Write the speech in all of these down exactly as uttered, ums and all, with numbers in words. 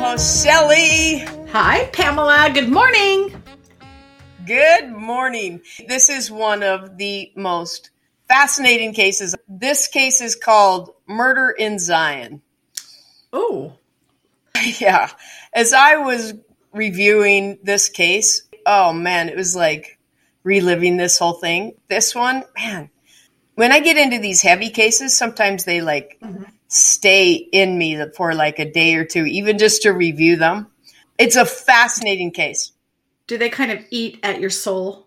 Hello, Shelley. Hi, Pamela. Good morning. Good morning. This is one of the most fascinating cases. This case is called Murder in Zion. Oh. Yeah. As I was reviewing this case, oh man, it was like reliving this whole thing. This one, man, when I get into these heavy cases, sometimes they like mm-hmm. stay in me for like a day or two, even just to review them. It's a fascinating case. Do they kind of eat at your soul?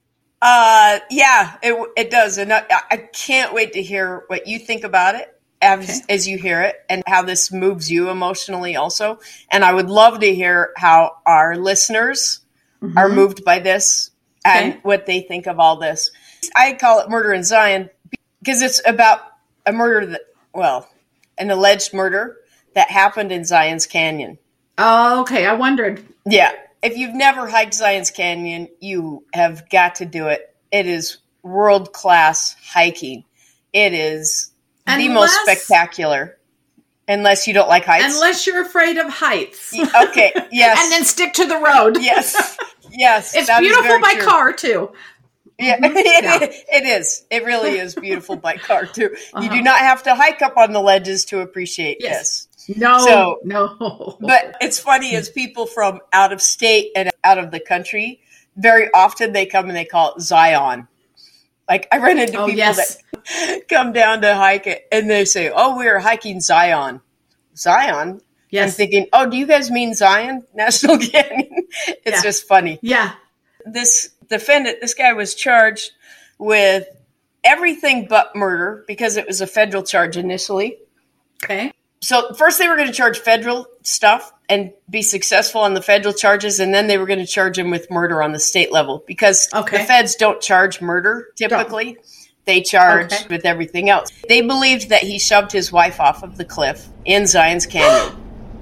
Uh, yeah, it it does. And I, I can't wait to hear what you think about it as, okay. as you hear it and how this moves you emotionally also. And I would love to hear how our listeners mm-hmm. are moved by this and okay. what they think of all this. I call it Murder in Zion because it's about a murder that, well, an alleged murder that happened in Zion's Canyon. Oh, okay. I wondered. Yeah. If you've never hiked Zion's Canyon, you have got to do it. It is world-class hiking. It is unless, the most spectacular. Unless you don't like heights. Unless you're afraid of heights. Okay, yes. And then stick to the road. Yes, yes. It's beautiful by true. car, too. Yeah, mm-hmm. yeah. It is. It really is beautiful by car, too. Uh-huh. You do not have to hike up on the ledges to appreciate yes. this. No, so, no. But it's funny as people from out of state and out of the country, very often they come and they call it Zion. Like I run into oh, people yes. that come down to hike it and they say, oh, we're hiking Zion. Zion? Yes. I'm thinking, oh, do you guys mean Zion National Canyon? It's yeah. just funny. Yeah. This defendant, this guy was charged with everything but murder because it was a federal charge initially. Okay. So first they were going to charge federal stuff and be successful on the federal charges, and then they were going to charge him with murder on the state level because okay. the feds don't charge murder typically. Don't. They charge okay. with everything else. They believed that he shoved his wife off of the cliff in Zion's Canyon.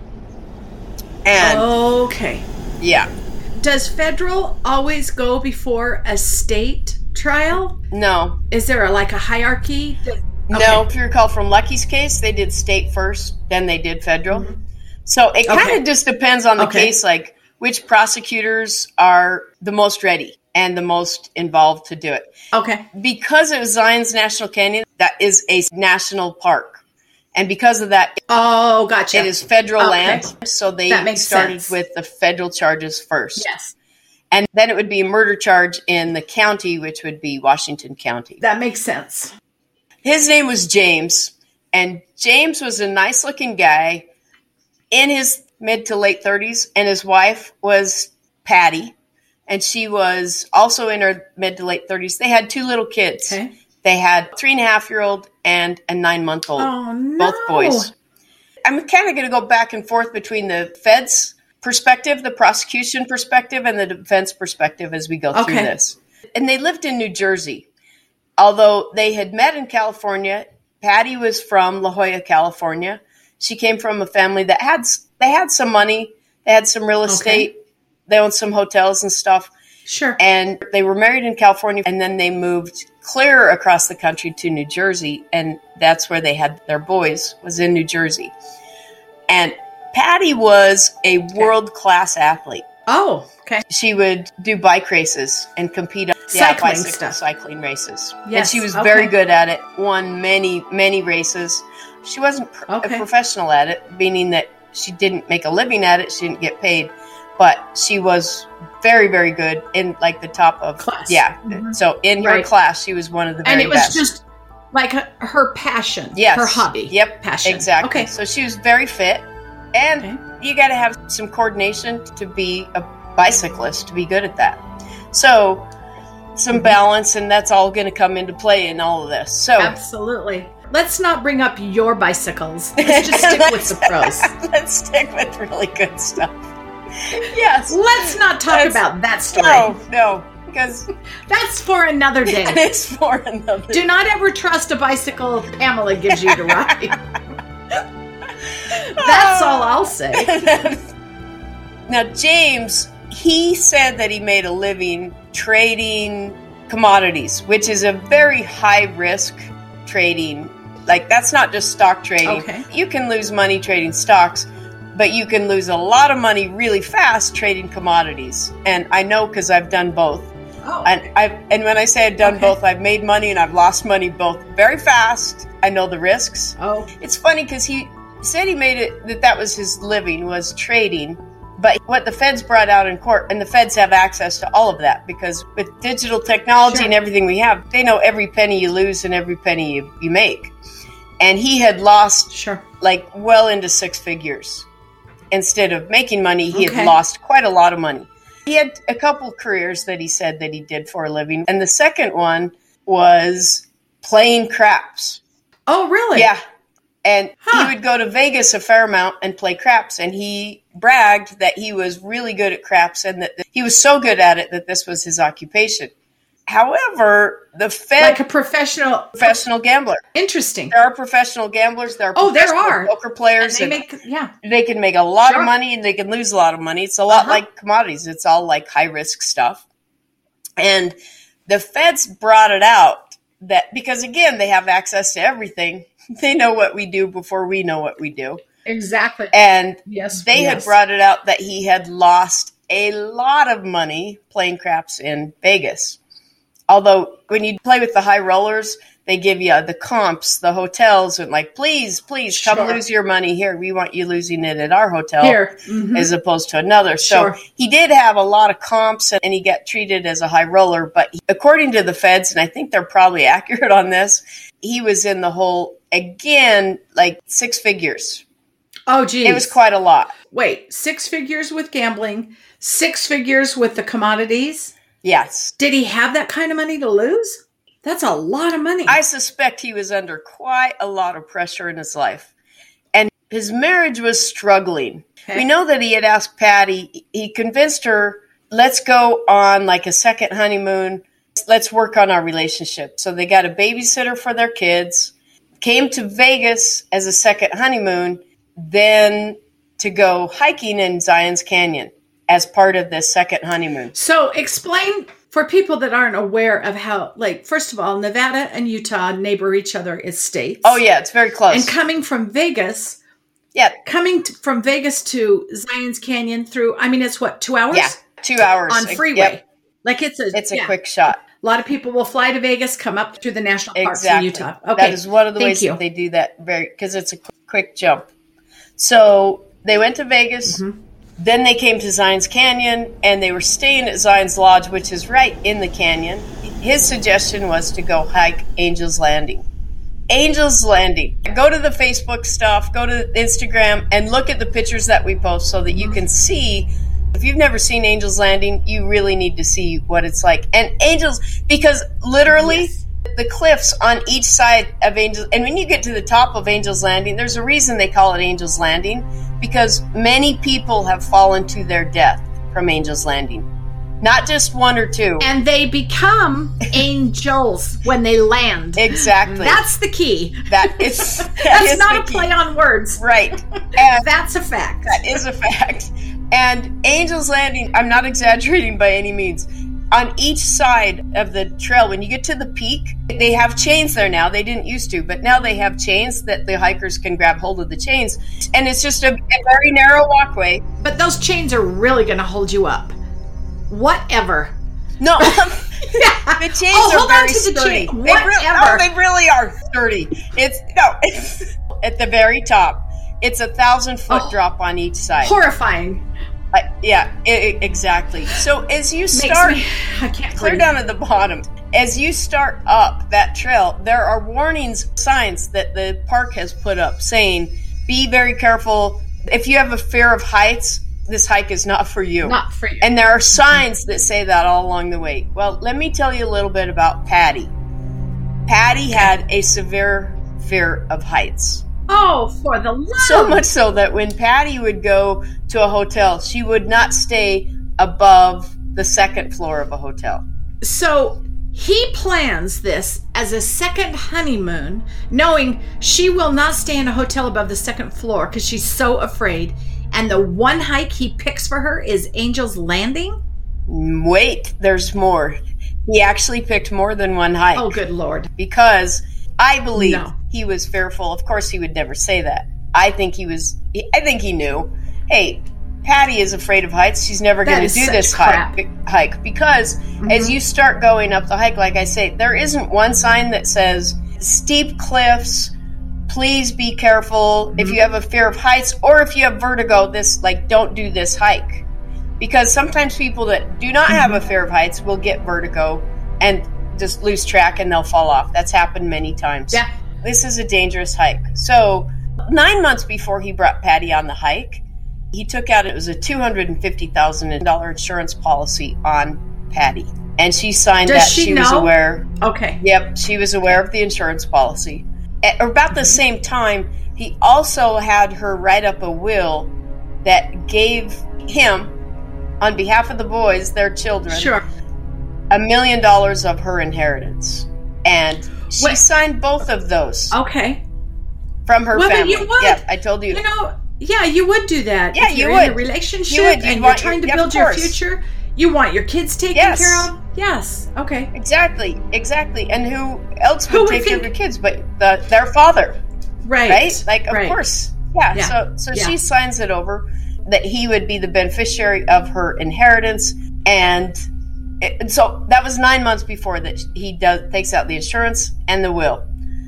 And okay. Yeah. Does federal always go before a state trial? No. Is there a, like a hierarchy? No, okay. if you recall from Lucky's case, they did state first, then they did federal. Mm-hmm. So it kind of okay. just depends on the okay. case, like which prosecutors are the most ready and the most involved to do it. Okay. Because it was Zion's National Canyon, that is a national park. And because of that, oh, gotcha. it is federal okay. land. So they started sense. with the federal charges first. Yes. And then it would be a murder charge in the county, which would be Washington County. That makes sense. His name was James, and James was a nice-looking guy in his mid to late thirties, and his wife was Patty, and she was also in her mid to late thirties. They had two little kids. Okay. They had a three-and-a-half-year-old and a nine-month-old, oh, no. both boys. I'm kind of going to go back and forth between the feds' perspective, the prosecution perspective, and the defense perspective as we go okay. through this. And they lived in New Jersey. Although they had met in California, Patty was from La Jolla, California. She came from a family that had they had some money, they had some real estate, okay. they owned some hotels and stuff. Sure. And they were married in California, and then they moved clear across the country to New Jersey, and that's where they had their boys, was in New Jersey. And Patty was a okay. world-class athlete. Oh, okay. She would do bike races and compete on cycling yeah, bicycle stuff. cycling races. Yes. And she was okay. very good at it, won many, many races. She wasn't pr- okay. a professional at it, meaning that she didn't make a living at it. She didn't get paid. But she was very, very good in like the top of class. Yeah. Mm-hmm. So in right. her class, she was one of the very best. And it was best. just like her, her passion. Yes. Her hobby. Yep. Passion. Exactly. Okay. So she was very fit. And okay. you got to have some coordination to be a bicyclist, to be good at that. So some balance, and that's all going to come into play in all of this. So absolutely. Let's not bring up your bicycles. Let's just stick with the pros. Let's stick with really good stuff. Yes. Let's not talk Let's, about that story. No, no, because that's for another day. That is for another Do not ever trust a bicycle Pamela gives you to ride. That's all I'll say. Now, James, he said that he made a living trading commodities, which is a very high-risk trading. Like, that's not just stock trading. Okay. You can lose money trading stocks, but you can lose a lot of money really fast trading commodities. And I know because I've done both. Oh. And I and when I say I've done Okay. both, I've made money and I've lost money both very fast. I know the risks. Oh. It's funny because he said he made it that that was his living, was trading. But what the feds brought out in court, and the feds have access to all of that because with digital technology Sure. and everything we have, they know every penny you lose and every penny you, you make. And he had lost Sure. like well into six figures. Instead of making money, he Okay. had lost quite a lot of money. He had a couple careers that he said that he did for a living. And the second one was playing craps. Oh, really? Yeah. And Huh. he would go to Vegas a fair amount and play craps. And he bragged that he was really good at craps and that he was so good at it that this was his occupation. However, the Fed, Like a professional. professional gambler. Interesting. There are professional gamblers. There are Oh, there professional are. poker And players. they and make, yeah. they can make a lot Sure. of money and they can lose a lot of money. It's a lot Uh-huh. like commodities. It's all like high risk stuff. And the feds brought it out that because again, they have access to everything. They know what we do before we know what we do. Exactly. And Yes. they had yes. brought it out that he had lost a lot of money playing craps in Vegas. Although when you play with the high rollers, they give you the comps, the hotels, and like, please, please come Sure. lose your money here. We want you losing it at our hotel Here. Mhm. as opposed to another. Sure. So he did have a lot of comps and he got treated as a high roller. But he- according to the feds, and I think they're probably accurate on this, he was in the hole again, like six figures. Oh, geez. It was quite a lot. Wait, six figures with gambling, six figures with the commodities. Yes. Did he have that kind of money to lose? That's a lot of money. I suspect he was under quite a lot of pressure in his life. And his marriage was struggling. Okay. We know that he had asked Patty, he convinced her, let's go on like a second honeymoon. Let's work on our relationship. So they got a babysitter for their kids, came to Vegas as a second honeymoon, then to go hiking in Zion's Canyon as part of this second honeymoon. So explain for people that aren't aware of how, like, first of all, Nevada and Utah neighbor each other as states. Oh, yeah, it's very close. And coming from Vegas, yeah, coming to, from Vegas to Zion's Canyon through, I mean, it's what, two hours? yeah, two hours. On freeway. Yep. Like it's a, It's a yeah. quick shot. A lot of people will fly to Vegas, come up through the national parks Exactly. in Utah. Okay. That is one of the Thank ways you. that they do that very because it's a qu- quick jump. So they went to Vegas. Mm-hmm. Then they came to Zion's Canyon and they were staying at Zion's Lodge, which is right in the canyon. His suggestion was to go hike Angel's Landing. Angel's Landing. Go to the Facebook stuff, go to Instagram, and look at the pictures that we post so that you can see. If you've never seen Angel's Landing, you really need to see what it's like. And Angels, because literally Yes. the cliffs on each side of Angels, and when you get to the top of Angel's Landing, there's a reason they call it Angel's Landing, because many people have fallen to their death from Angel's Landing. Not just one or two. And they become angels when they land. Exactly. That's the key. that is that That's is not the a key. play on words. Right. And That's a fact. that is a fact. And Angel's Landing, I'm not exaggerating by any means. On each side of the trail, when you get to the peak, they have chains there now. They didn't used to, but now they have chains that the hikers can grab hold of the chains. And it's just a, a very narrow walkway. But those chains are really going to hold you up. Whatever. No, Yeah. the chains Oh, are hold on very to the sturdy. chain. They really, Whatever. oh, they really are sturdy. It's no, it's at the very top. It's a thousand foot Oh. drop on each side. Horrifying. Uh, yeah, i i- exactly. So as you Makes start me, I can't clear breathe. down at the bottom, as you start up that trail, there are warnings signs that the park has put up saying, "Be very careful. If you have a fear of heights, this hike is not for you." Not for you. And there are signs that say that all along the way. Well, let me tell you a little bit about Patty. Patty had a severe fear of heights. Oh, for the love. So much so that when Patty would go to a hotel, she would not stay above the second floor of a hotel. So he plans this as a second honeymoon, knowing she will not stay in a hotel above the second floor because she's so afraid. And the one hike he picks for her is Angel's Landing? Wait, there's more. He actually picked more than one hike. Oh, good Lord. Because I believe No. he was fearful. Of course, he would never say that. I think he was, I think he knew. hey, Patty is afraid of heights. She's never going to do this hike, hike because mm-hmm. as you start going up the hike, like I say, there isn't one sign that says steep cliffs, please be careful. Mm-hmm. If you have a fear of heights or if you have vertigo, this like don't do this hike. Because sometimes people that do not have a fear of heights will get vertigo and just lose track and they'll fall off. That's happened many times. Yeah. This is a dangerous hike. So nine months before he brought Patty on the hike, he took out, it was a two hundred fifty thousand dollars insurance policy on Patty. And she signed Does that. She, she know? was aware. Okay. Yep. She was aware of the insurance policy. At about the same time, he also had her write up a will that gave him, on behalf of the boys, their children, sure. a million dollars of her inheritance. And she Wait. signed both of those. Okay. From her well, family. You would. Yeah, I told you. You know, yeah, you would do that. Yeah, if you you're would. in a relationship you would. and want you're trying your, to yeah, build your future. You want your kids taken yes. care of? Yes. Okay. Exactly. Exactly. And who else would who take would care of your kids but the, their father? Right. Right? Like, of right. course. Yeah. yeah. So so yeah. she signs it over that he would be the beneficiary of her inheritance. And it, so that was nine months before that he does takes out the insurance and the will.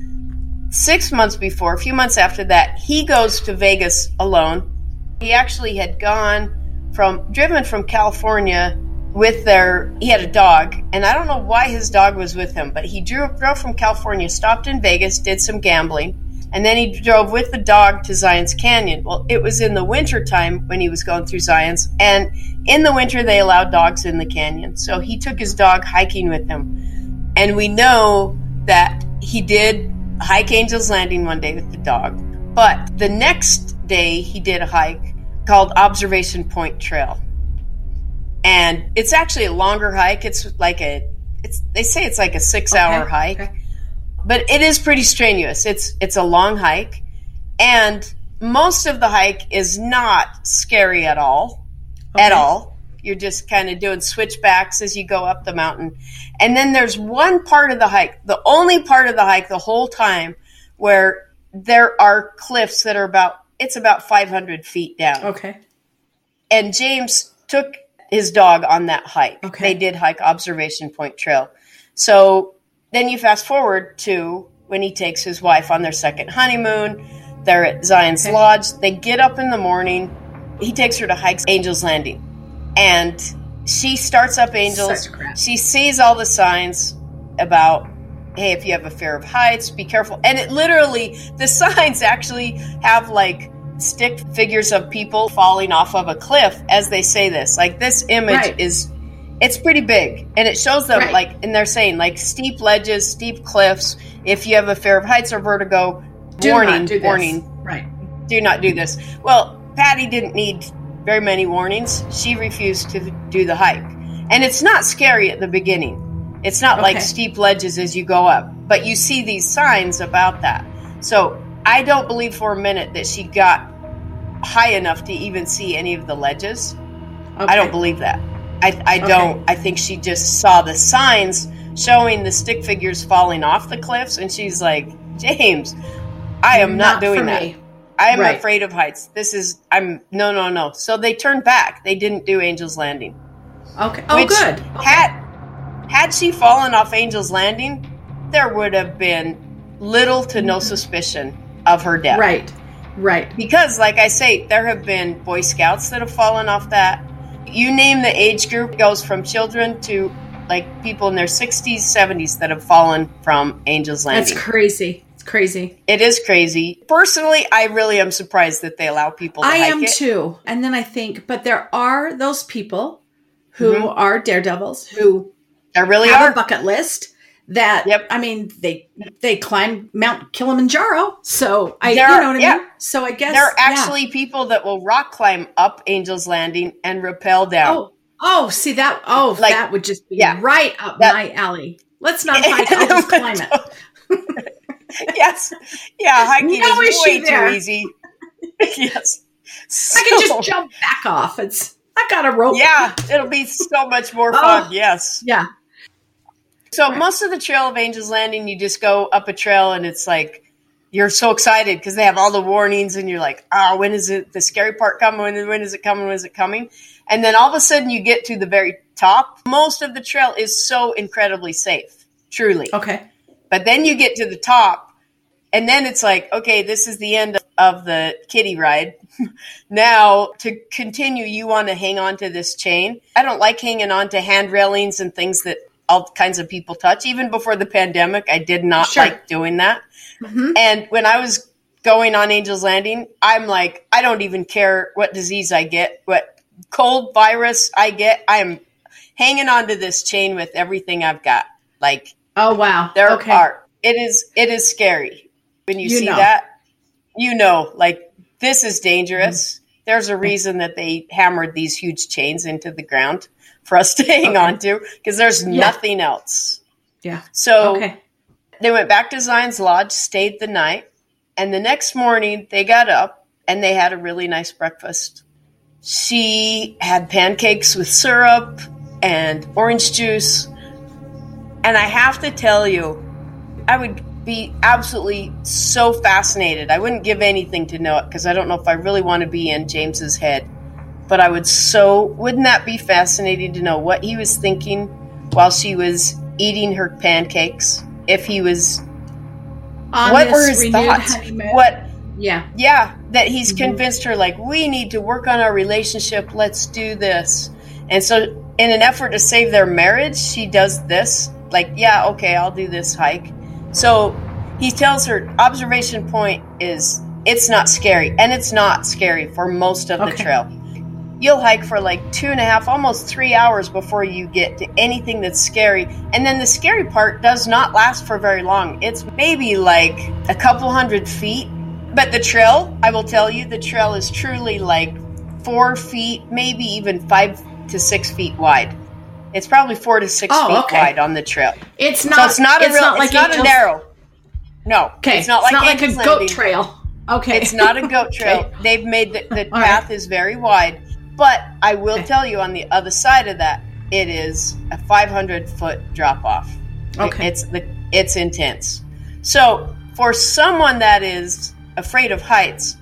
Six months before, a few months after that, he goes to Vegas alone. He actually had gone from, driven from California with their, he had a dog, and I don't know why his dog was with him, but he drove, drove from California, stopped in Vegas, did some gambling, and then he drove with the dog to Zion's Canyon. Well, it was in the winter time when he was going through Zion's, and in the winter they allowed dogs in the canyon. So he took his dog hiking with him. And we know that he did hike Angel's Landing one day with the dog. But the next day he did a hike called Observation Point Trail. And it's actually a longer hike. It's like a, it's they say it's like a six hour okay. hike. Okay. But it is pretty strenuous. It's it's a long hike, and most of the hike is not scary at all, okay. at all. You're just kind of doing switchbacks as you go up the mountain. And then there's one part of the hike, the only part of the hike the whole time, where there are cliffs that are about, it's about five hundred feet down. Okay. And James took his dog on that hike. Okay. They did hike Observation Point Trail. So then you fast forward to when he takes his wife on their second honeymoon. They're at Zion's okay. Lodge. They get up in the morning. He takes her to hike Angel's Landing. And she starts up Angels. She sees all the signs about, hey, if you have a fear of heights, be careful. And it literally, the signs actually have like stick figures of people falling off of a cliff as they say this. Like this image right. is... It's pretty big, and it shows them, right. like, and they're saying, like, steep ledges, steep cliffs. If you have a fear of heights or vertigo, do warning, do warning. Right. Do not do this. Well, Patty didn't need very many warnings. She refused to do the hike. And it's not scary at the beginning. It's not okay. like steep ledges as you go up. But you see these signs about that. So I don't believe for a minute that she got high enough to even see any of the ledges. Okay. I don't believe that. I, I don't. Okay. I think she just saw the signs showing the stick figures falling off the cliffs, and she's like, James, I am not, not doing that. Me. I am right. afraid of heights. This is, I'm, no, no, no. So they turned back. They didn't do Angel's Landing. Okay. Oh, good. Okay. Had, had she fallen off Angel's Landing, there would have been little to no suspicion of her death. Right. Right. Because, like I say, there have been Boy Scouts that have fallen off that. You name the age group, it goes from children to like people in their sixties, seventies that have fallen from Angel's Landing. That's crazy. It's crazy. It is crazy. Personally, I really am surprised that they allow people to I hike am it. too. And then I think, but there are those people who mm-hmm. are daredevils who there really have are. a bucket list that, yep. I mean, they they climb Mount Kilimanjaro. So I, there, you know what yeah. I mean? So I guess there are actually yeah. people that will rock climb up Angel's Landing and rappel down. Oh, oh, see that? Oh, like, that would just be yeah, right up that, my alley. Let's not fight. I'll just climb it. Yes. Yeah, hiking no is way there. too easy. Yes. So, I can just jump back off. It's I got a rope. Yeah, it'll be so much more fun. Oh, yes. Yeah. So right. most of the Trail of Angel's Landing, you just go up a trail and it's like you're so excited because they have all the warnings and you're like, oh, when is it the scary part coming? When, when is it coming? When is it coming? And then all of a sudden you get to the very top. Most of the trail is so incredibly safe, truly. Okay. But then you get to the top and then it's like, okay, this is the end of the kiddie ride. Now to continue, you want to hang on to this chain. I don't like hanging on to hand railings and things that all kinds of people touch. Even before the pandemic, I did not Sure. like doing that. Mm-hmm. And when I was going on Angel's Landing, I'm like, I don't even care what disease I get, what cold virus I get. I am hanging on to this chain with everything I've got. Like, Oh, wow. there Okay. are, it is, it is scary when you, You see know. that, you know, like this is dangerous. Mm-hmm. There's a reason that they hammered these huge chains into the ground for us to hang Okay. on to because there's Yeah. nothing else. Yeah. So Okay. they went back to Zion's Lodge, stayed the night, and the next morning they got up and they had a really nice breakfast. She had pancakes with syrup and orange juice. And I have to tell you, I would be absolutely so fascinated. I wouldn't give anything to know it because I don't know if I really want to be in James's head. But I would so, wouldn't that be fascinating to know what he was thinking while she was eating her pancakes? If he was, On what this were his renewed thoughts? honeymoon. What, Yeah. yeah, that he's Mhm. convinced her, like, we need to work on our relationship. Let's do this. And so, in an effort to save their marriage, she does this. Like, yeah, okay, I'll do this hike. So he tells her, observation point is, it's not scary. And it's not scary for most of the Okay. trail. You'll hike for like two and a half, almost three hours before you get to anything that's scary. And then the scary part does not last for very long. It's maybe like a couple hundred feet. But the trail, I will tell you, the trail is truly like four feet, maybe even five to six feet wide. It's probably four to six Oh, feet okay. wide on the trail. It's So not. it's not a real, not it's not a Angel's- narrow. No, Okay. it's not like, a Angel's goat Landing. trail. Okay. It's not a goat trail. Okay. They've made the, the All path right. is very wide. But I will Okay. tell you, on the other side of that, it is a five hundred foot drop off. Okay. It's the it's intense. So for someone that is afraid of heights,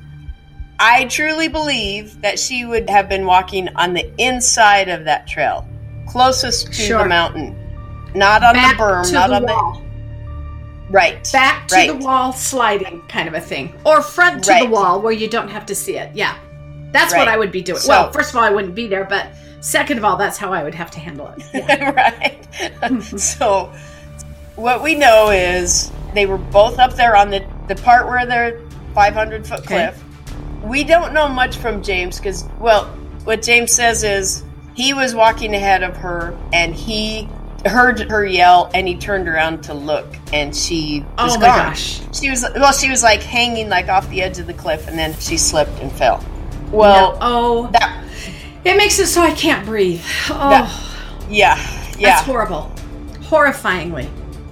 I truly believe that she would have been walking on the inside of that trail, closest to Sure. the mountain, not on Back the berm, to not the on wall. the right, Back to right. the wall sliding kind of a thing. Or front to Right. the wall where you don't have to see it. Yeah. That's Right. what I would be doing. So- well, first of all, I wouldn't be there, but second of all, that's how I would have to handle it. Yeah. right. So, what we know is they were both up there on the, the part where they're five hundred foot Okay. cliff. We don't know much from James because, well, what James says is he was walking ahead of her and he heard her yell and he turned around to look and she was Oh my gone. gosh. She was, well, she was like hanging like off the edge of the cliff and then she slipped and fell. Well, No. Oh, that, it makes it so I can't breathe. Oh, That- yeah, yeah. that's horrible. Horrifyingly.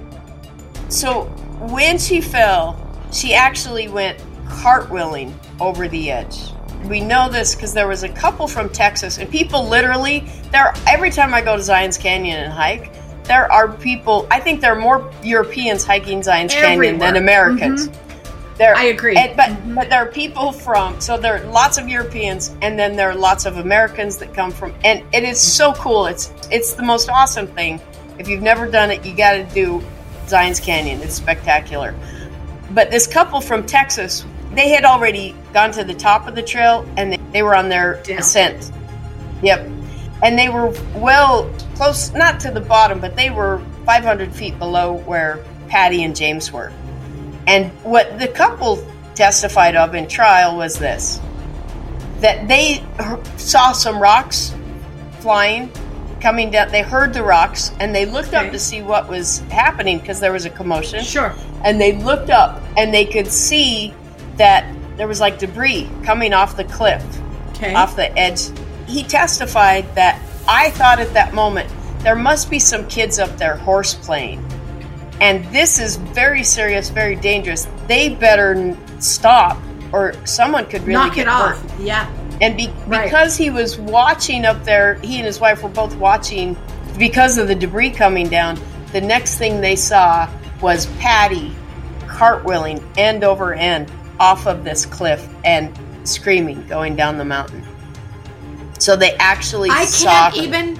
So when she fell, she actually went cartwheeling over the edge. We know this because there was a couple from Texas, and people literally there. Every time I go to Zion's Canyon and hike, there are people. I think there are more Europeans hiking Zion's Canyon than Everywhere. Americans. There, I agree. and- but but there are people from. So there are lots of Europeans, and then there are lots of Americans that come from. And it is so cool. It's it's the most awesome thing. If you've never done it, you got to do Zion's Canyon. It's spectacular. But this couple from Texas, they had already gone to the top of the trail and they, they were on their Down. ascent. Yep. And they were well close, not to the bottom, but they were five hundred feet below where Patty and James were. And what the couple testified of in trial was this, that they saw some rocks flying, coming down. They heard the rocks and they looked Okay. up to see what was happening because there was a commotion. Sure. And they looked up and they could see that there was like debris coming off the cliff, Okay. off the edge. He testified that I thought at that moment, there must be some kids up there horse playing. And this is very serious, very dangerous. They better n- stop or someone could really Knock get it off. hurt. Yeah. And be, Right. because he was watching up there, he and his wife were both watching because of the debris coming down. The next thing they saw was Patty cartwheeling end over end off of this cliff and screaming, going down the mountain. So they actually I saw can't her. even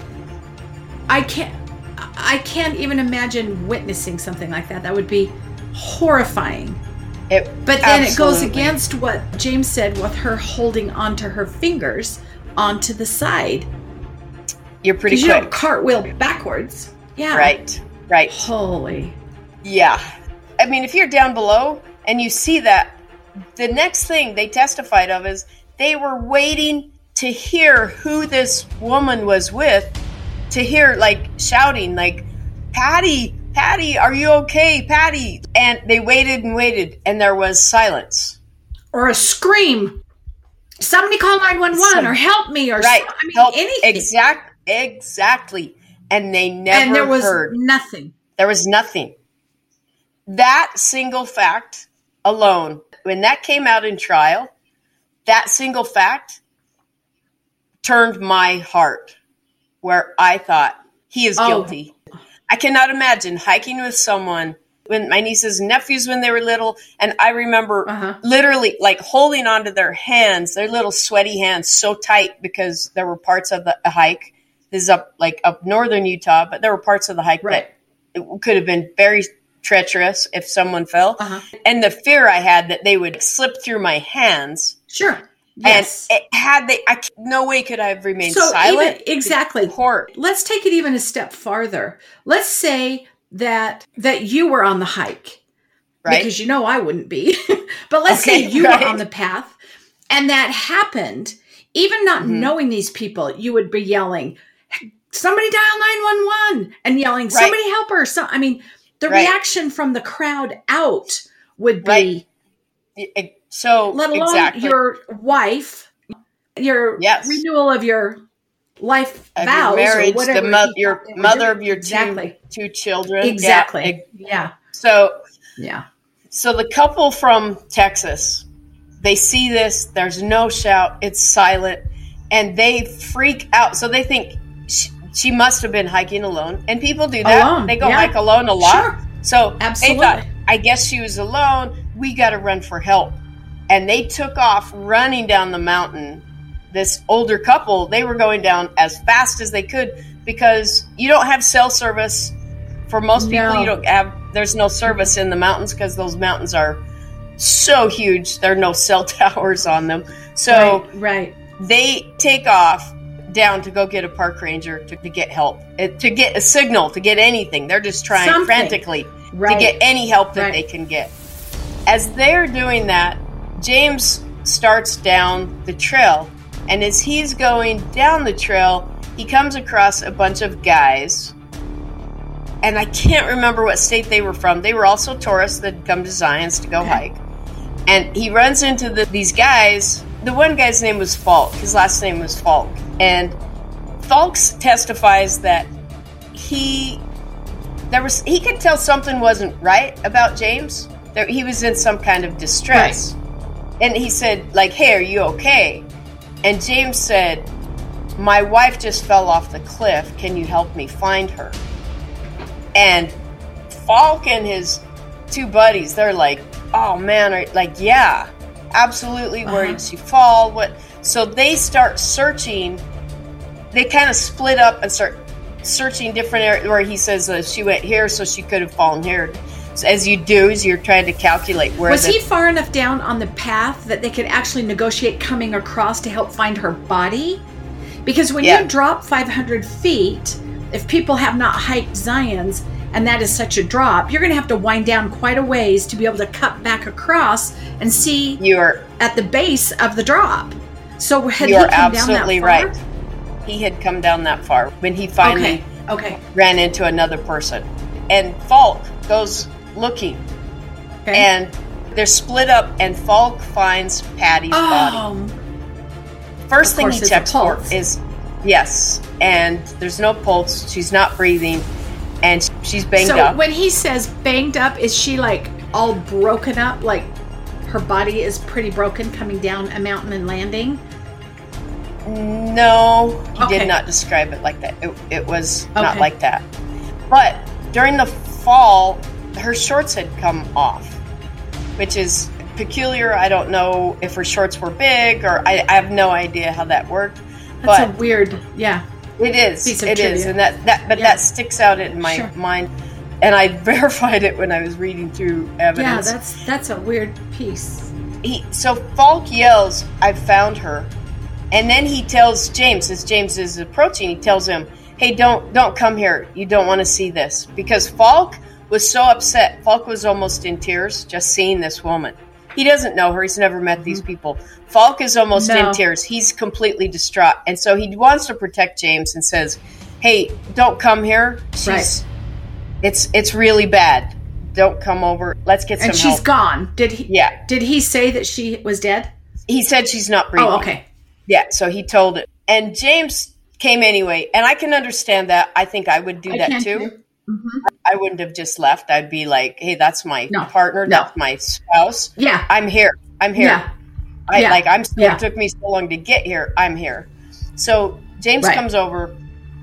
I can't I can't even imagine witnessing something like that. That would be horrifying. It, but then absolutely. it goes against what James said with her holding onto her fingers onto the side. You're pretty quick. You don't cartwheel backwards. Yeah. Right. Right. Holy. Yeah. I mean, if you're down below and you see that, the next thing they testified of is they were waiting to hear who this woman was with, to hear like shouting, like, Patty, Patty, are you okay, Patty? And they waited and waited, and there was silence. Or a scream. Somebody call nine one one Some, or help me or right. I mean, help, anything. Exact, exactly. And they never and there was heard. nothing. There was nothing. That single fact alone, when that came out in trial, that single fact turned my heart where I thought, he is Oh. guilty. I cannot imagine hiking with someone when my nieces and nephews when they were little, and I remember Uh-huh. literally like holding onto their hands, their little sweaty hands, so tight because there were parts of the hike. This is up like up northern Utah, but there were parts of the hike Right. that it could have been very treacherous if someone fell. Uh-huh. And the fear I had that they would slip through my hands. Sure. Yes. And it had they, I no way could I have remained So silent. even, exactly. Horror. Let's take it even a step farther. Let's say that that you were on the hike, Right. because you know I wouldn't be. But let's Okay, say you right. were on the path, and that happened. Even not Mhm. knowing these people, you would be yelling, "Somebody dial nine one one!" and yelling, "Somebody help her!" So I mean, the Right. reaction from the crowd out would be. Right. It- So, Let alone exactly. your wife, your Yes. renewal of your life Of vows, your marriage, or whatever. the mo- you your thought they were mother doing. of your exactly, two, two children. exactly, Yeah. yeah, So, yeah. so the couple from Texas, they see this. There's no shout. It's silent, and they freak out. So they think she, she must have been hiking alone, and people do that. Alone, They go yeah. hike alone a lot. Sure. So Absolutely. they thought, I guess she was alone. We got to run for help. And they took off running down the mountain. This older couple, they were going down as fast as they could because you don't have cell service. For most people, No. you don't have, there's no service in the mountains because those mountains are so huge. There are no cell towers on them. So right, right. they take off down to go get a park ranger to, to get help, it, to get a signal, to get anything. They're just trying Something. frantically Right. to get any help that Right. they can get. As they're doing that, James starts down the trail. And as he's going down the trail, he comes across a bunch of guys. And I can't remember what state they were from. They were also tourists that had come to Zion's to go Okay. hike. And he runs into the, these guys. The one guy's name was Falk. His last name was Falk. And Falks testifies that he there was he could tell something wasn't right about James. There, he was in some kind of distress. And he said, like, hey, are you okay? And James said, my wife just fell off the cliff. Can you help me find her? And Falk and his two buddies, they're like, oh man, are, like, yeah, absolutely. Where Uh-huh. did she fall? What? So they start searching. They kind of split up and start searching different areas where he says uh, she went here, so she could have fallen here. So as you do, as you're trying to calculate where Was the, he far enough down on the path that they could actually negotiate coming across to help find her body? Because when Yeah. you drop five hundred feet, if people have not hiked Zion's, and that is such a drop, you're going to have to wind down quite a ways to be able to cut back across and see you're at the base of the drop. So had he you're come down that absolutely far? right. He had come down that far when he finally Okay. Okay. ran into another person. And Falk goes looking, Okay. and they're split up, and Falk finds Patty's body. oh, First of thing course, he there's a checks for pulse. is, yes, and there's no pulse. She's not breathing, and she's banged so up. when he says banged up, is she like all broken up? Like her body is pretty broken coming down a mountain and landing? No, he Okay. did not describe it like that. It, it was not Okay. like that. But during the fall, her shorts had come off. which is peculiar. I don't know if her shorts were big, or I, I have no idea how that worked. That's but a weird, yeah. It is. Piece of it trivia. is, and that, that but Yeah. that sticks out in my Sure. mind. And I verified it when I was reading through evidence. Yeah, that's that's a weird piece. He, so Falk yells, "I've found her," and then he tells James, as James is approaching, he tells him, "Hey, don't don't come here. You don't want to see this," because Falk was so upset. Falk was almost in tears just seeing this woman. He doesn't know her. He's never met these people. Falk is almost No. in tears. He's completely distraught, and so he wants to protect James and says, "Hey, don't come here. She's Right. it's it's really bad. Don't come over. Let's get some And she's help." gone. Did he? Yeah. Did he say that she was dead? He said she's not breathing. Oh, okay. Yeah, so he told it. And James came anyway, and I can understand that. I think I would do I that can too. too. Mm-hmm. I wouldn't have just left. I'd be like, "Hey, that's my No. partner. No. That's my spouse. Yeah. I'm here. I'm here. Yeah. I Yeah. like I'm Yeah. it took me so long to get here. I'm here." So James Right. comes over,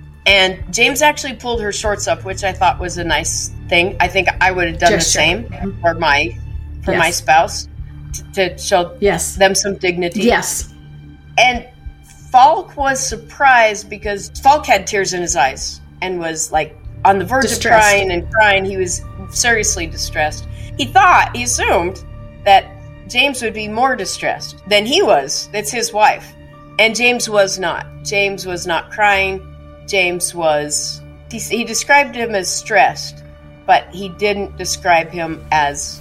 and James actually pulled her shorts up, which I thought was a nice thing. I think I would have done Gesture. the same for my for my Yes. spouse t- to show Yes. them some dignity. Yes. And Falk was surprised because Falk had tears in his eyes and was like on the verge Distressed. of crying and crying. He was seriously distressed. He thought, he assumed that James would be more distressed than he was. That's his wife. And James was not. James was not crying. James was, he, he described him as stressed, but he didn't describe him as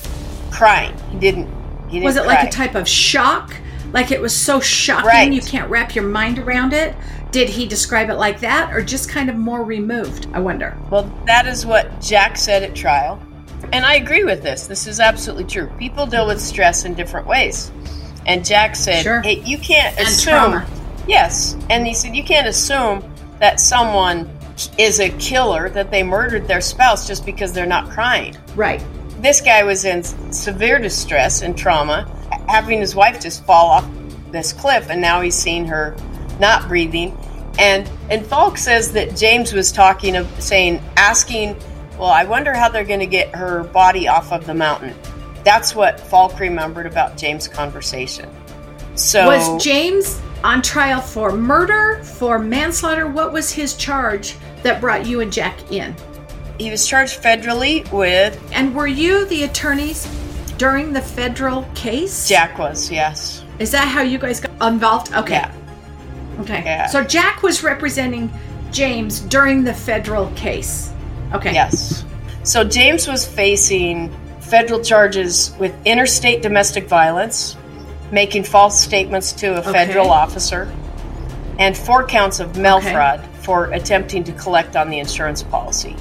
crying. He didn't, he didn't Was it cry. like a type of shock? Like it was so shocking Right. you can't wrap your mind around it? Did he describe it like that, or just kind of more removed? I wonder. Well, that is what Jack said at trial. And I agree with this. This is absolutely true. People deal with stress in different ways. And Jack said, Sure. hey, you can't And assume. trauma. Yes. And he said, you can't assume that someone is a killer, that they murdered their spouse just because they're not crying. Right. This guy was in severe distress and trauma, having his wife just fall off this cliff, and now he's seen her not breathing. And and Falk says that James was talking of saying, asking, well, I wonder how they're going to get her body off of the mountain. That's what Falk remembered about James' conversation. So Was James on trial for murder, for manslaughter? What was his charge that brought you and Jack in? he was charged federally with And were you the attorneys during the federal case? Jack was, yes. Is that how you guys got involved? Okay. Yeah. Okay. Yeah. So Jack was representing James during the federal case. Okay. Yes. So James was facing federal charges with interstate domestic violence, making false statements to a Okay. federal officer, and four counts of mail Okay. fraud for attempting to collect on the insurance policy.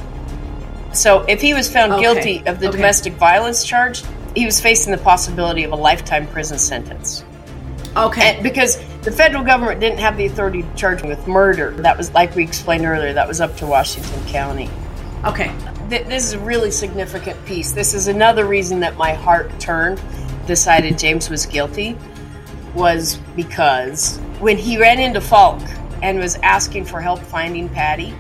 So if he was found Okay. guilty of the Okay. domestic violence charge, he was facing the possibility of a lifetime prison sentence. Okay. And because the federal government didn't have the authority to charge him with murder. That was, like we explained earlier, that was up to Washington County. okay. Th- This is a really significant piece. This is another reason that my heart turned, decided James was guilty, was because when he ran into Falk and was asking for help finding Patty,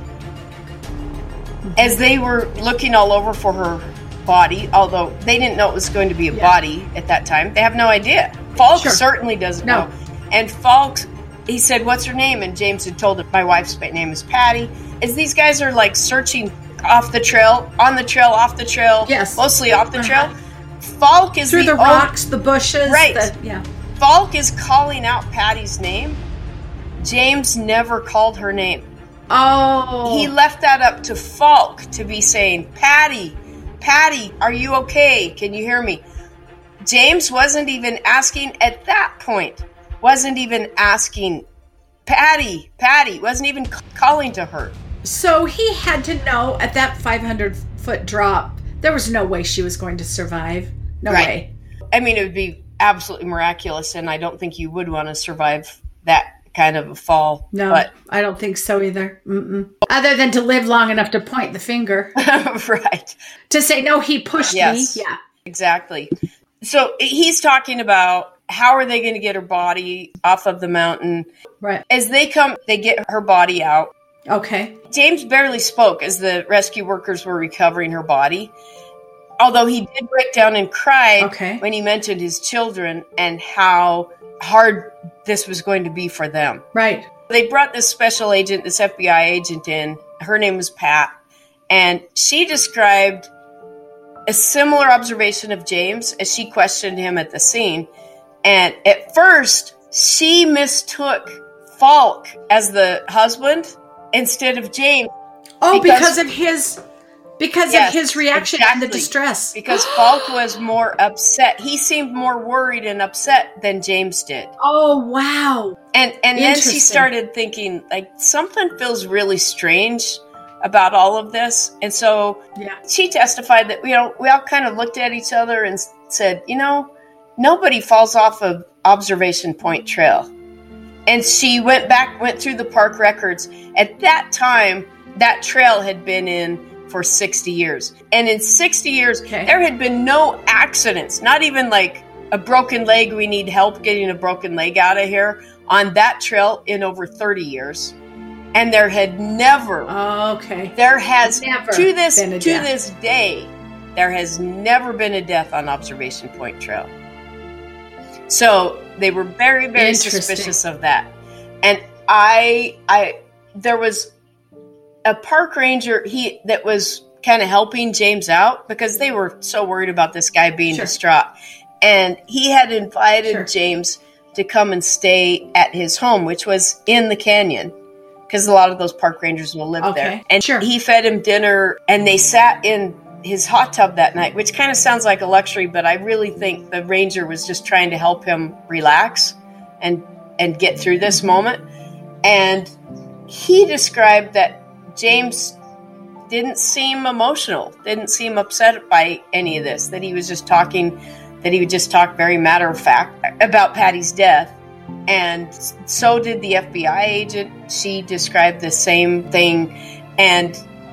as they were looking all over for her body, although they didn't know it was going to be a Yeah. body at that time, they have no idea. Falk Sure. certainly doesn't No. know. And Falk, he said, "What's her name?" And James had told him, "My wife's name is Patty." As these guys are like searching off the trail, on the trail, off the trail, Yes. mostly off the Uh-huh. trail, Falk is Through the, the, only- rocks, the bushes. Right. The, yeah. Falk is calling out Patty's name. James never called her name. Oh. He left that up to Falk to be saying, Patty, Patty, are you okay? Can you hear me? James wasn't even asking at that point, wasn't even asking, Patty, Patty, wasn't even c- calling to her. So he had to know at that five hundred foot drop, there was no way she was going to survive. No Right. way. I mean, it would be absolutely miraculous, and I don't think you would want to survive that kind of a fall. No, But, I don't think so either. Mm-mm. Other than to live long enough to point the finger. right. To say, no, he pushed Yes. me. Yeah. Exactly. So he's talking about how are they going to get her body off of the mountain. Right. As they come, they get her body out. Okay. James barely spoke as the rescue workers were recovering her body. although he did break down and cry Okay. when he mentioned his children and how hard this was going to be for them. Right. They brought this special agent, this F B I agent in. Her name was Pat. And she described a similar observation of James as she questioned him at the scene. And at first, she mistook Falk as the husband instead of James. Oh, because, because of his because yes, of his reaction exactly. and the distress. Because Falk was more upset. He seemed more worried and upset than James did. Oh, wow. And and then she started thinking, like, something feels really strange about all of this. And so yeah. she testified that, you know, we all kind of looked at each other and said, you know, nobody falls off of Observation Point Trail. And she went back, went through the park records. At that time, that trail had been in for sixty years. And in sixty years, okay. there had been no accidents, not even like a broken leg, we need help getting a broken leg out of here, on that trail in over thirty years. And there had never, oh, okay. there has, never to this been a to death. this day, there has never been a death on Observation Point Trail. So they were very, very suspicious of that. And I, I, there was a park ranger he that was kind of helping James out because they were so worried about this guy being sure. distraught. And he had invited sure. James to come and stay at his home, which was in the canyon, because a lot of those park rangers will live okay. there. And sure. he fed him dinner, and they sat in his hot tub that night, which kind of sounds like a luxury, but I really think the ranger was just trying to help him relax and and get through this moment. And he described that James didn't seem emotional, didn't seem upset by any of this, that he was just talking, that he would just talk very matter of fact about Patty's death. And so did the F B I agent. She described the same thing. And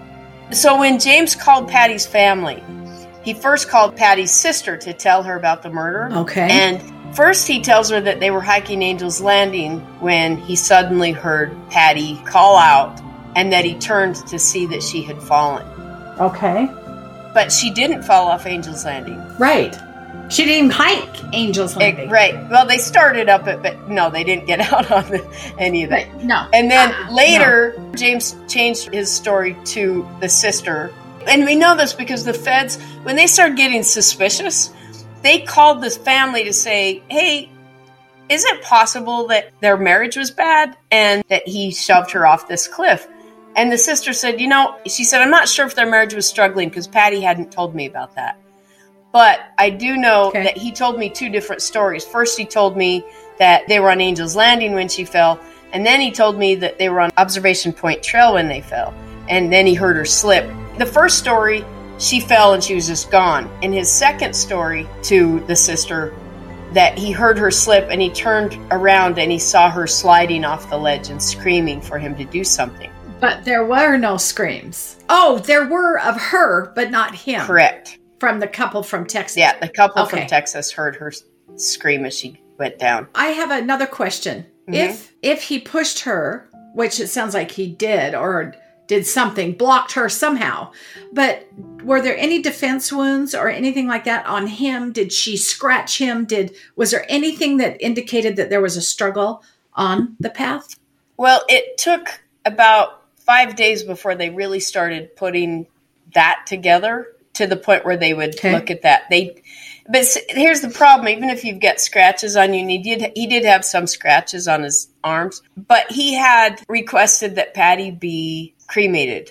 so when James called Patty's family, he first called Patty's sister to tell her about the murder. Okay. And first he tells her that they were hiking Angel's Landing when he suddenly heard Patty call out, and that he turned to see that she had fallen. Okay. But she didn't fall off Angel's Landing. Right. She didn't even hike Angel's Landing. It, right. Well, they started up it, but no, they didn't get out on the, any of that. Right. No. And then uh-uh. later, no. James changed his story to the sister. And we know this because the feds, when they started getting suspicious, they called the family to say, hey, is it possible that their marriage was bad and that he shoved her off this cliff? And the sister said, you know, she said, I'm not sure if their marriage was struggling because Patty hadn't told me about that. But I do know okay. that he told me two different stories. First, he told me that they were on Angel's Landing when she fell. And then he told me that they were on Observation Point Trail when they fell. And then he heard her slip. The first story, she fell and she was just gone. In his second story to the sister, that he heard her slip and he turned around and he saw her sliding off the ledge and screaming for him to do something. But there were no screams. Oh, there were of her, but not him. Correct. From the couple from Texas. Yeah, the couple okay. from Texas heard her scream as she went down. I have another question. Mm-hmm. If if he pushed her, which it sounds like he did, or did something, blocked her somehow, but were there any defense wounds or anything like that on him? Did she scratch him? Did was there anything that indicated that there was a struggle on the path? Well, it took about five days before they really started putting that together to the point where they would okay. look at that. They, but here's the problem. Even if you've got scratches on you, and he did, he did have some scratches on his arms, but he had requested that Patty be cremated.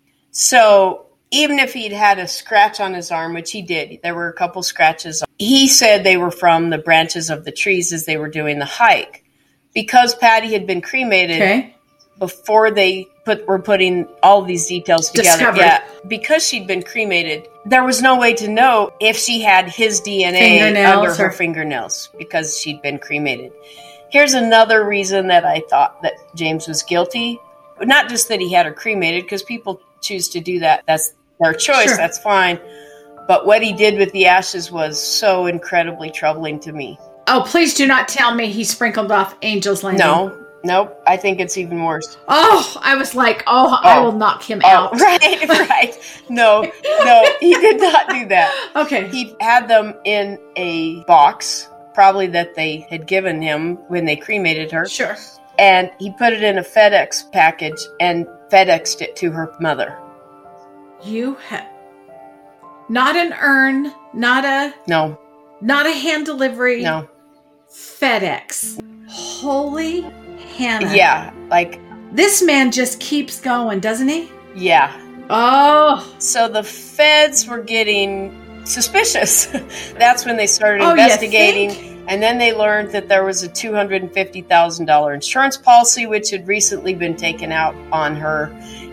So even if he'd had a scratch on his arm, which he did, there were a couple scratches. He said they were from the branches of the trees as they were doing the hike. Because Patty had been cremated, okay. Before they put were putting all of these details together. Discovered. Yeah, because she'd been cremated, there was no way to know if she had his D N A under her or... fingernails because she'd been cremated. Here's another reason that I thought that James was guilty. Not just that he had her cremated, because people choose to do that. That's their choice. Sure. That's fine. But what he did with the ashes was so incredibly troubling to me. Oh, please do not tell me he sprinkled off Angel's Landing. No. Nope. I think it's even worse. Oh, I was like, oh, oh. I will knock him oh, out. Right, right. No, no, he did not do that. Okay. He had them in a box, probably that they had given him when they cremated her. Sure. And he put it in a FedEx package and FedExed it to her mother. You have not an urn, not a no, not a hand delivery. No, FedEx. Holy Hannah. Yeah, like this man just keeps going, doesn't he? Yeah. Oh. So the feds were getting suspicious. That's when they started oh, investigating. And then they learned that there was a two hundred fifty thousand dollars insurance policy, which had recently been taken out on her.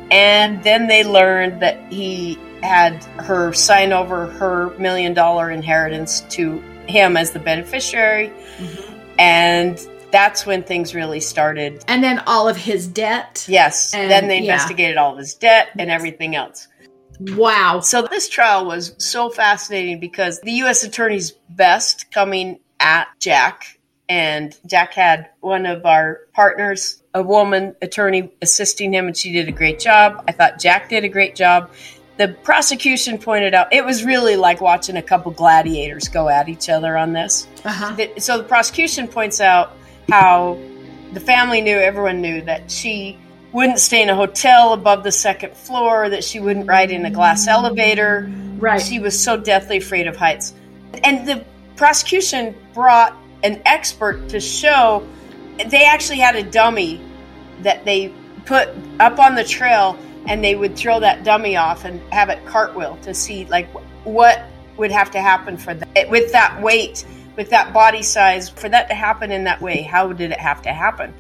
And then they learned that he had her sign over her million dollar inheritance to him as the beneficiary. Mm-hmm. And that's when things really started. And then all of his debt. Yes. And, then they yeah. investigated all of his debt and everything else. Wow. So this trial was so fascinating because the U S attorney's best coming at Jack, and Jack had one of our partners, a woman attorney, assisting him, and she did a great job. I thought Jack did a great job. The prosecution pointed out it was really like watching a couple gladiators go at each other on this. Uh-huh. So the prosecution points out how the family knew, everyone knew that she wouldn't stay in a hotel above the second floor, that she wouldn't ride in a glass elevator. Right. She was so deathly afraid of heights. And the prosecution brought an expert to show they actually had a dummy that they put up on the trail, and they would throw that dummy off and have it cartwheel to see like what would have to happen for that with that weight, with that body size, for that to happen in that way. How did it have to happen?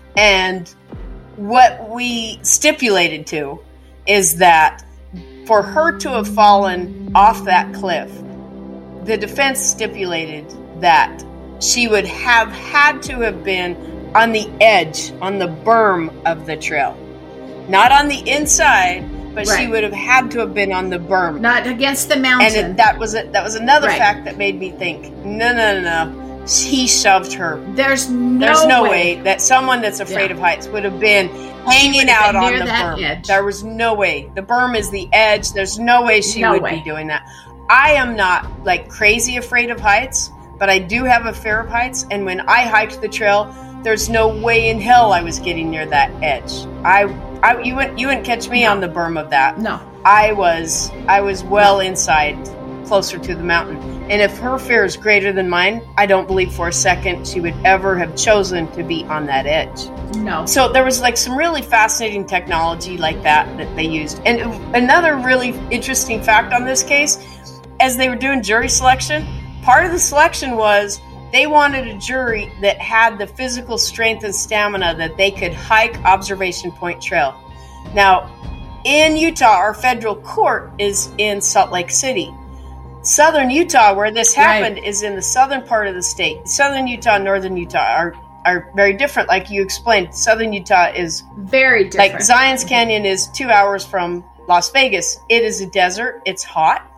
And what we stipulated to is that for her to have fallen off that cliff, the defense stipulated that she would have had to have been on the edge, on the berm of the trail. Not on the inside, but right. She would have had to have been on the berm. Not against the mountain. And it, that was a, that was another right. fact that made me think, no, no, no, no. He shoved her. There's no, There's no way. way that someone that's afraid yeah. of heights would have been hanging out been on the berm. Edge. There was no way. The berm is the edge. There's no way she no would way. be doing that. I am not like crazy afraid of heights, but I do have a fear of heights. And when I hiked the trail, there's no way in hell I was getting near that edge. I, I you wouldn't you wouldn't catch me no. on the berm of that. No, I was I was well inside, closer to the mountain. And if her fear is greater than mine, I don't believe for a second she would ever have chosen to be on that edge. No. So there was like some really fascinating technology like that that they used. And another really interesting fact on this case, as they were doing jury selection, part of the selection was they wanted a jury that had the physical strength and stamina that they could hike Observation Point Trail. Now, in Utah, our federal court is in Salt Lake City. Southern Utah, where this happened, right. is in the southern part of the state. Southern Utah and northern Utah are, are very different, like you explained. Southern Utah is very different. Like Zion's Canyon is two hours from Las Vegas. It is a desert. It's hot.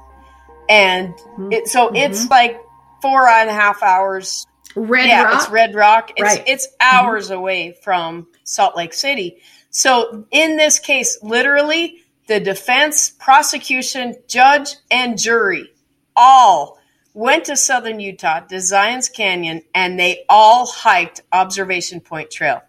And mm-hmm. it, so mm-hmm. it's like four and a half hours. Red yeah, Rock? It's Red Rock. It's, right. it's hours mm-hmm. away from Salt Lake City. So in this case, literally, the defense, prosecution, judge, and jury all went to Southern Utah, to Zion's Canyon, and they all hiked Observation Point Trail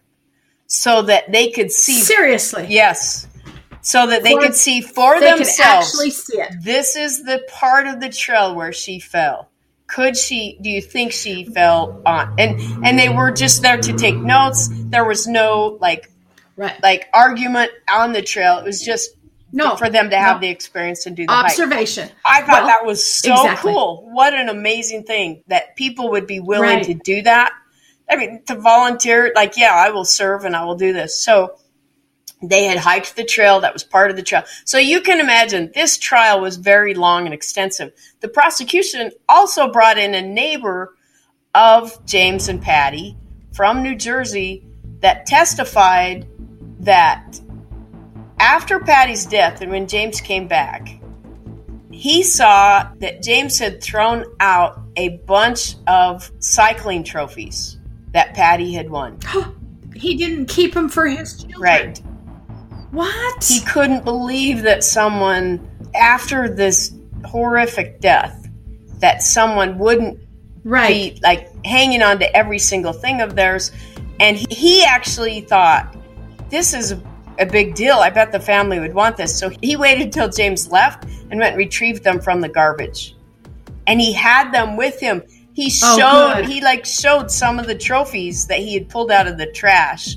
so that they could see. Seriously? Yes. So that they for, could see for they themselves. Could actually see it. This is the part of the trail where she fell. Could she, do you think she fell on? And and they were just there to take notes. There was no like, right. like argument on the trail. It was just no, for them to have no. the experience to do the observation. hike. I thought well, that was so exactly. cool. What an amazing thing that people would be willing right. to do that. I mean, to volunteer, like, yeah, I will serve and I will do this. So they had hiked the trail. That was part of the trail. So you can imagine this trial was very long and extensive. The prosecution also brought in a neighbor of James and Patty from New Jersey that testified that after Patty's death and when James came back, he saw that James had thrown out a bunch of cycling trophies that Patty had won. he didn't keep them for his children. Right. What? He couldn't believe that someone, after this horrific death, that someone wouldn't right. be like hanging on to every single thing of theirs. And he, he actually thought, this is a, a big deal. I bet the family would want this. So he waited till James left and went and retrieved them from the garbage. And he had them with him. He showed, oh, he like showed some of the trophies that he had pulled out of the trash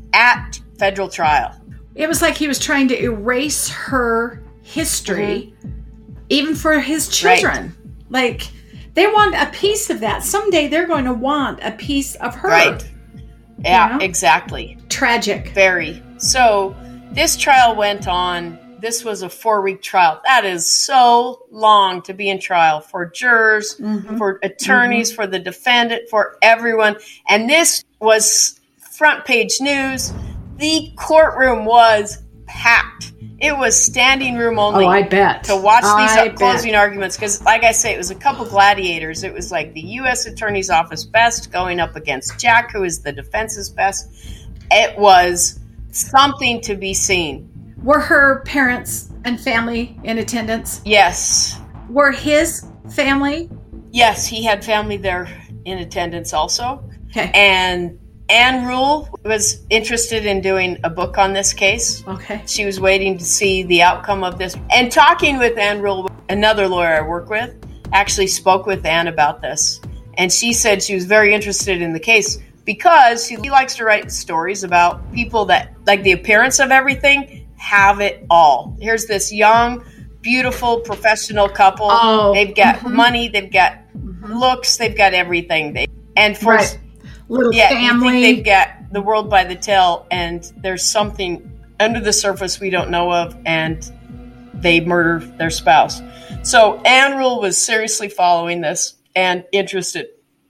at federal trial. It was like he was trying to erase her history, mm-hmm. even for his children. Right. Like, they want a piece of that. Someday they're going to want a piece of her. Right. Yeah, you know? Exactly. Tragic. Very. So this trial went on. This was a four-week trial. That is so long to be in trial for jurors, mm-hmm. for attorneys, mm-hmm. for the defendant, for everyone. And this was front page news. The courtroom was packed. It was standing room only. Oh, I bet. To watch these I closing bet. arguments. Because, like I say, it was a couple gladiators. It was like the U S Attorney's Office best going up against Jack, who is the defense's best. It was something to be seen. Were her parents and family in attendance? Yes. Were his family? Yes, he had family there in attendance also. Okay. And Ann Rule was interested in doing a book on this case. Okay. She was waiting to see the outcome of this. And talking with Ann Rule, another lawyer I work with, actually spoke with Ann about this. And she said she was very interested in the case because she likes to write stories about people that, like the appearance of everything, have it all. Here's this young, beautiful, professional couple. Oh, they've got mm-hmm. money, they've got mm-hmm. looks, they've got everything. They, and for right. little yeah, family. You think they've got the world by the tail, and there's something under the surface we don't know of, and they murder their spouse. So Ann Rule was seriously following this and interested.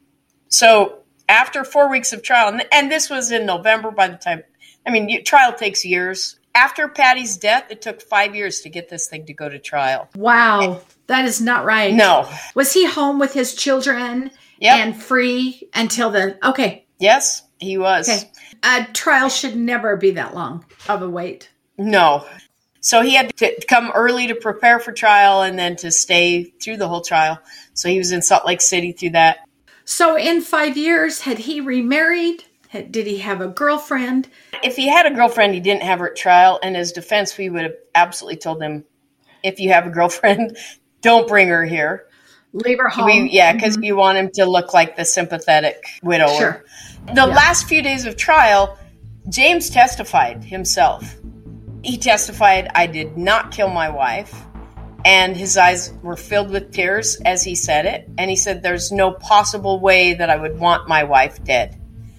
So after four weeks of trial, and, and this was in November by the time, I mean, you, trial takes years. After Patty's death, it took five years to get this thing to go to trial. Wow. And, that is not right. No. Was he home with his children yep. and free until the, okay. Yes, he was. Okay. A trial should never be that long of a wait. No. So he had to come early to prepare for trial and then to stay through the whole trial. So he was in Salt Lake City through that. So in five years, had he remarried? Did he have a girlfriend? If he had a girlfriend, he didn't have her at trial. And as defense, we would have absolutely told him, if you have a girlfriend, don't bring her here. Leave her home. We, yeah, because mm-hmm. you want him to look like the sympathetic widower. Sure. The yeah. last few days of trial, James testified himself. He testified, I did not kill my wife. And his eyes were filled with tears as he said it. And he said, there's no possible way that I would want my wife dead.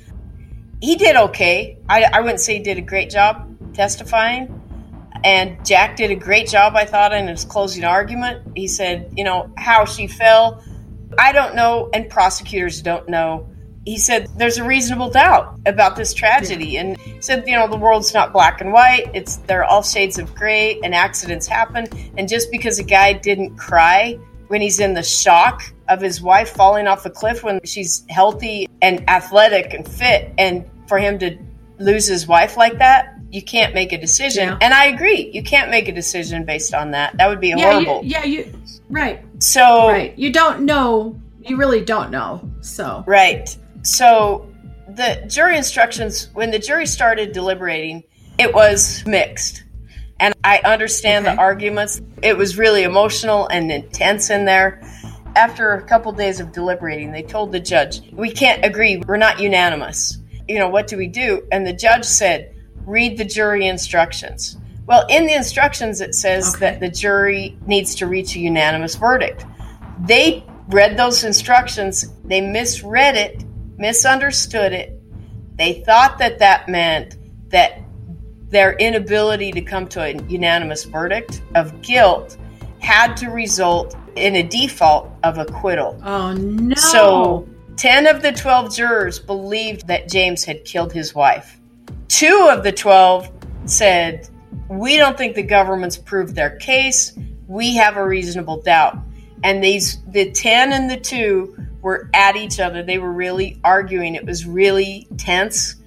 He did okay. I, I wouldn't say he did a great job testifying. And Jack did a great job, I thought, in his closing argument. He said, you know, how she fell, I don't know, and prosecutors don't know. He said, there's a reasonable doubt about this tragedy. Yeah. And he said, you know, the world's not black and white. It's there are all shades of gray, and accidents happen. And just because a guy didn't cry when he's in the shock of his wife falling off a cliff when she's healthy and athletic and fit, and for him to lose his wife like that, you can't make a decision. Yeah. And I agree. You can't make a decision based on that. That would be yeah, horrible. You, yeah, you right. So right. You don't know. You really don't know. So right. So the jury instructions, when the jury started deliberating, it was mixed. And I understand okay. the arguments. It was really emotional and intense in there. After a couple days of deliberating, they told the judge, we can't agree. We're not unanimous. You know, what do we do? And the judge said, read the jury instructions. Well, in the instructions, it says okay. that the jury needs to reach a unanimous verdict. They read those instructions. They misread it, misunderstood it. They thought that that meant that their inability to come to a unanimous verdict of guilt had to result in a default of acquittal. Oh, no. So ten of the twelve jurors believed that James had killed his wife. Two of the twelve said, we don't think the government's proved their case. We have a reasonable doubt. And these, the ten and the two were at each other. They were really arguing. It was really tense.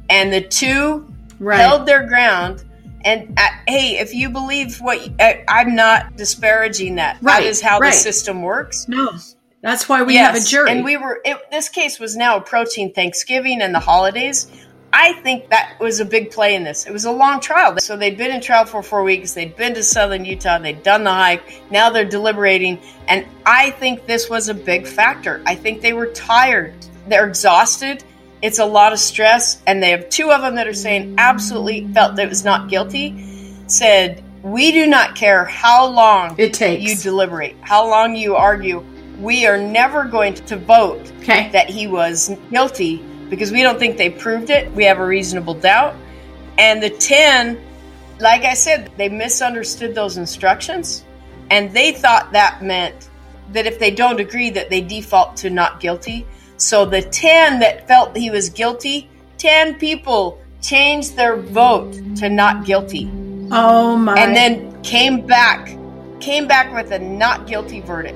And the two right. held their ground. And uh, hey, if you believe what you, I, I'm not disparaging that. Right, that is how right. the system works. No, that's why we yes. have a jury. And we were. It, this case was now approaching Thanksgiving and the holidays. I think that was a big play in this. It was a long trial. So they'd been in trial for four weeks. They'd been to southern Utah. They'd done the hike. Now they're deliberating. And I think this was a big factor. I think they were tired. They're exhausted. It's a lot of stress. And they have two of them that are saying absolutely felt that it was not guilty. Said, we do not care how long it takes. You deliberate, how long you argue. We are never going to vote okay. that he was guilty because we don't think they proved it. We have a reasonable doubt. And the ten, like I said, they misunderstood those instructions. And they thought that meant that if they don't agree that they default to not guilty. So the ten that felt he was guilty, ten people changed their vote to not guilty. Oh my. And then came back, came back with a not guilty verdict.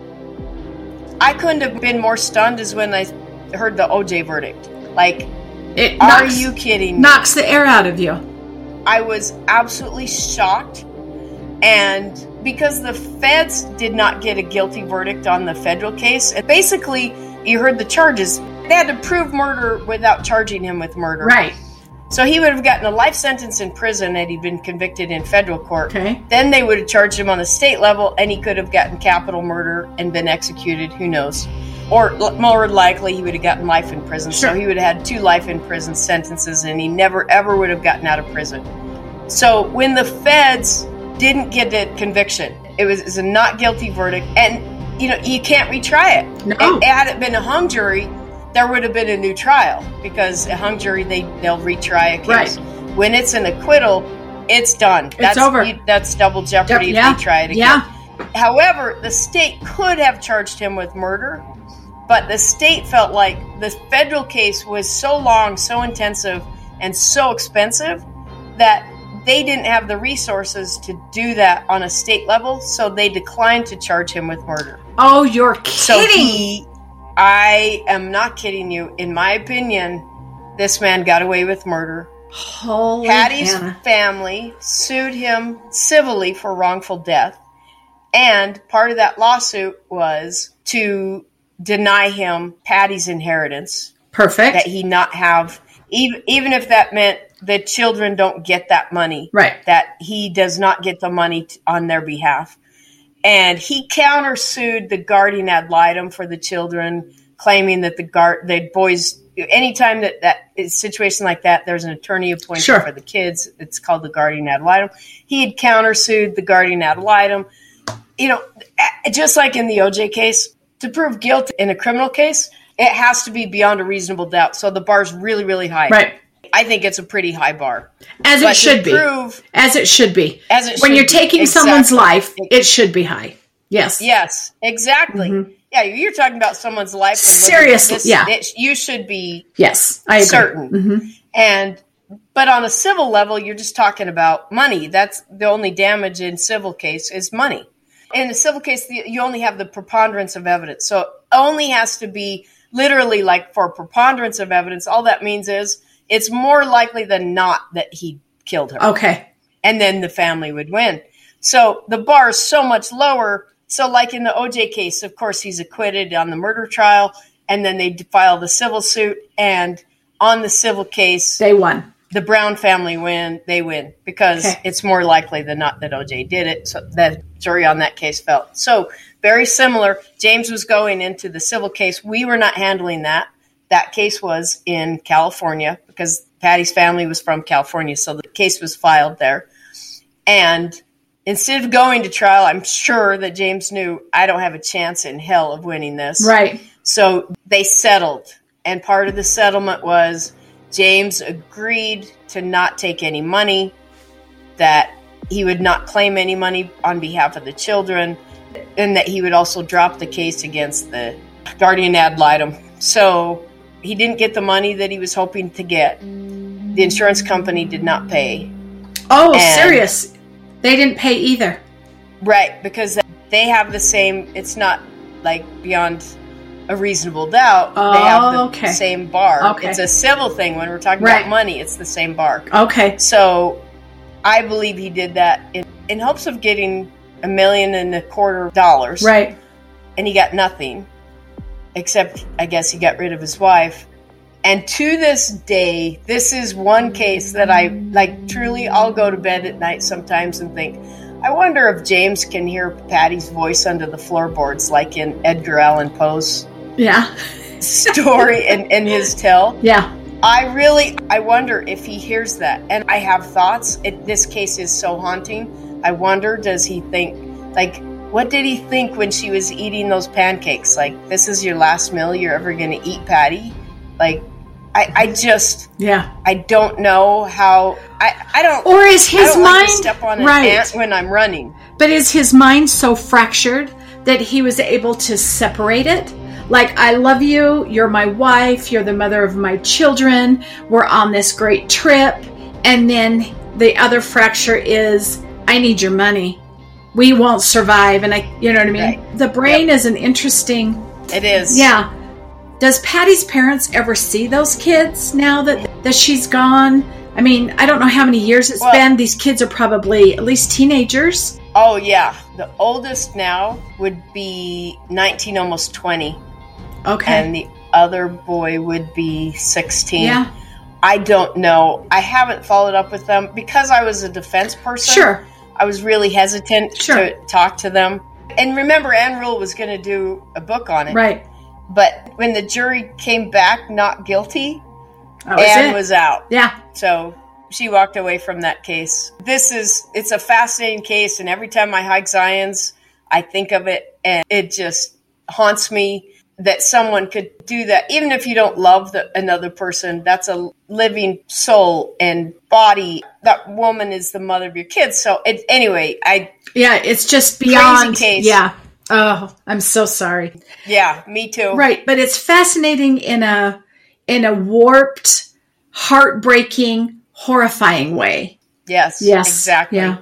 I couldn't have been more stunned as when I heard the O J verdict. Like, it are knocks, you kidding me? Knocks the air out of you. I was absolutely shocked. And because the feds did not get a guilty verdict on the federal case, and basically, you heard the charges. They had to prove murder without charging him with murder. Right. So he would have gotten a life sentence in prison had he been convicted in federal court. Okay. Then they would have charged him on the state level, and he could have gotten capital murder and been executed. Who knows? Or more likely, he would have gotten life in prison. Sure. So he would have had two life in prison sentences, and he never, ever would have gotten out of prison. So when the feds didn't get a conviction, it was, it was a not guilty verdict, and you know you can't retry it. No. And had it been a hung jury, there would have been a new trial because a hung jury they they'll retry a case. Right. When it's an acquittal, it's done. It's that's, over. You, that's double jeopardy Yep, yeah. if they try it again. Yeah. However, the state could have charged him with murder, but the state felt like the federal case was so long, so intensive, and so expensive that they didn't have the resources to do that on a state level, so they declined to charge him with murder. Oh, you're kidding! So he, I am not kidding you. In my opinion, this man got away with murder. Holy Patty's Hannah. family sued him civilly for wrongful death, and part of that lawsuit was to deny him Patty's inheritance. Perfect. That he not have, even even if that meant the children don't get that money. Right. That he does not get the money t- on their behalf. And he countersued the guardian ad litem for the children, claiming that the guard, the boys, anytime that that is a situation like that, there's an attorney appointed Sure. for the kids. It's called the guardian ad litem. He had countersued the guardian ad litem. You know, just like in the O J case, to prove guilt in a criminal case, it has to be beyond a reasonable doubt. So the bar's really, really high. Right. I think it's a pretty high bar. As But it should to be. prove- As it should be. As it when should you're be. taking Exactly. someone's life, it should be high. Yes. Yes, exactly. Mm-hmm. Yeah, you're talking about someone's life. and Seriously, this- yeah. it- you should be Yes. I agree. certain. Mm-hmm. And but on a civil level, you're just talking about money. That's the only damage in civil case is money. In a civil case, the- you only have the preponderance of evidence. So it only has to be literally like for preponderance of evidence. All that means is it's more likely than not that he killed her. Okay. And then the family would win. So the bar is so much lower. So like in the O J case, of course, he's acquitted on the murder trial, and then they file the civil suit. And on the civil case, They won. the Brown family win, they win because Okay. it's more likely than not that O J did it. So the jury on that case felt. So very similar. James was going into the civil case. We were not handling that. That case was in California because Patty's family was from California. So the case was filed there. And instead of going to trial, I'm sure that James knew I don't have a chance in hell of winning this. Right. So they settled. And part of the settlement was James agreed to not take any money, that he would not claim any money on behalf of the children, and that he would also drop the case against the guardian ad litem. So he didn't get the money that he was hoping to get. The insurance company did not pay. Oh, And- serious. They didn't pay either. Right, because they have the same, it's not like beyond a reasonable doubt, Oh, they have the okay. same bar. Okay. It's a civil thing. When we're talking Right. about money, it's the same bar. Okay. So I believe he did that in, in hopes of getting a million and a quarter dollars. Right. And he got nothing, except I guess he got rid of his wife. And to this day, this is one case that I, like, truly, I'll go to bed at night sometimes and think, I wonder if James can hear Patty's voice under the floorboards, like in Edgar Allan Poe's Yeah. story and in his tale. Yeah. I really, I wonder if he hears that. And I have thoughts. It, this case is so haunting. I wonder, does he think, like, what did he think when she was eating those pancakes? Like, this is your last meal you're ever going to eat, Patty? Like, I, I just, Yeah. I don't know how, I, I don't, Or is I his don't like mind to step on an right? ant when I'm running. But is his mind so fractured that he was able to separate it? Like, I love you, you're my wife, you're the mother of my children, we're on this great trip. And then the other fracture is, I need your money. We won't survive. And I, you know what I mean? Right. The brain Yep. is an interesting, It is. yeah. Does Patty's parents ever see those kids now that, that she's gone? I mean, I don't know how many years it's Well- been. These kids are probably at least teenagers. Oh, yeah. The oldest now would be nineteen, almost twenty. Okay. And the other boy would be sixteen. Yeah. I don't know. I haven't followed up with them because I was a defense person. Sure. I was really hesitant Sure. to talk to them. And remember, Ann Rule was going to do a book on it. Right. But when the jury came back not guilty, That was Ann it. was out. Yeah. So she walked away from that case. This is, it's a fascinating case. And every time I hike Zions, I think of it and it just haunts me that someone could do that. Even if you don't love the, another person, that's a living soul and body. That woman is the mother of your kids. So it, anyway, I, Yeah. It's just beyond. case. Yeah. Oh, I'm so sorry. yeah, me too. Right. But it's fascinating in a, in a warped, heartbreaking, horrifying way. Yes, Yes. exactly. Yeah.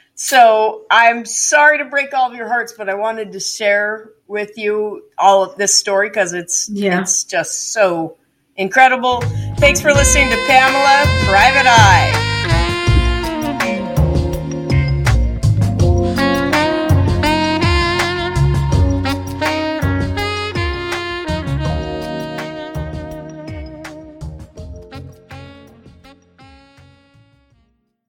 So I'm sorry to break all of your hearts, but I wanted to share with you all of this story because it's Yeah. it's just so incredible. Thanks for listening to Pamela Private Eye.